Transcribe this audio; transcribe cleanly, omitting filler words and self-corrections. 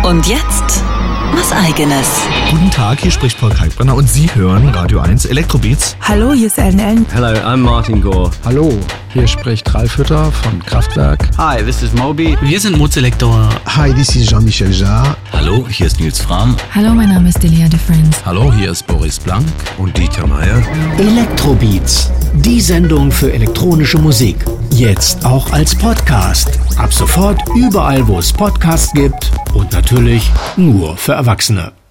Und jetzt was Eigenes. Guten Tag, hier spricht Paul Kalkbrenner und Sie hören Radio 1 Elektrobeats. Hallo, hier ist Ellen. Hello, I'm Martin Gore. Hallo, hier spricht Ralf Hütter von Kraftwerk. Hi, this is Moby. Wir sind Mozelektor. Hi, this is Jean-Michel Jarre. Hallo, hier ist Nils Frahm. Hallo, mein Name ist Delia DeFriends. Hallo, hier ist Boris Blank und Dieter Meier. Elektrobeats, die Sendung für elektronische Musik. Jetzt auch als Podcast. Ab sofort überall, wo es Podcasts gibt und natürlich nur für Erwachsene.